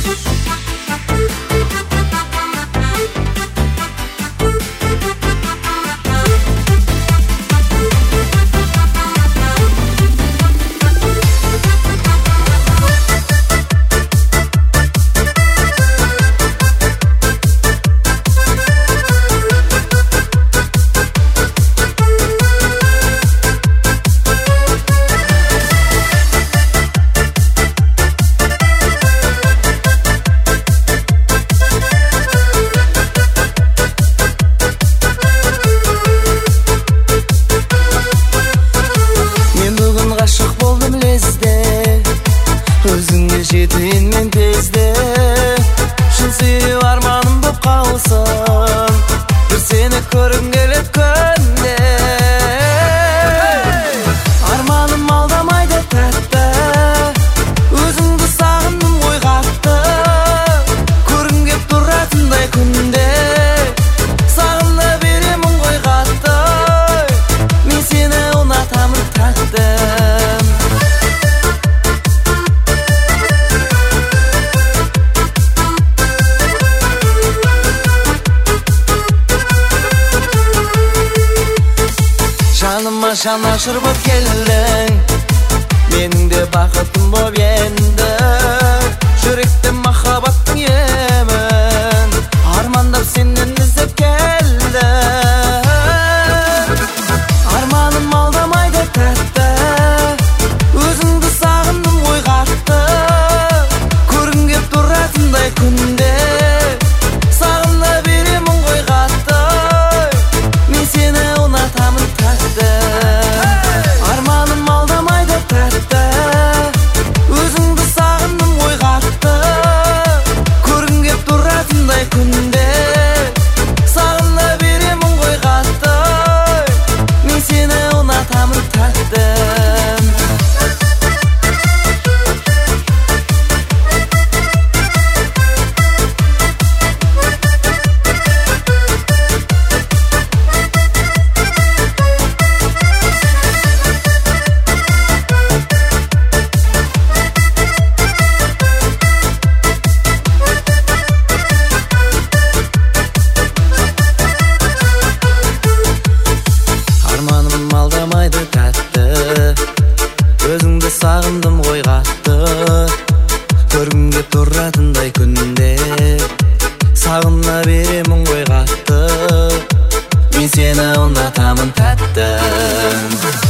Өзіңе жетейін мен тезде, шын сүйу арманым боп қалсын, бір сені көргім келеді күнде. Арманым алдамайды тәтті, өзіңді сағындым ғой қатты, көргім кеп тұратындай күнде, сағына беремін ғой қатты, мен сені ұнатамын тәттім. Жаныма жан ашыр боп келдің, менің де бақытым боп енді, жүректе махаббаттың емін, армандап сенен іздеп келді. Арманым алдамайды тәтті, өзіңді сағындым ғой қатты, көргім кеп тұратындай күнде, сағына беремін ғой қатты, мен сені ұнатамын тәтті. Арманым алдамайды тәтті, өзіңді сағындым ғой қатты, көргім кеп тұратындай күнде, сағына беремін ғой қатты, мен сені ұнатамын тәттім. Арманым алдамайды тәтті, өзіңді сағындым ғой қатты, көргім кеп тұратындай күнде, сағына беремін ғой қатты, мен сені ұнатамын тәттім.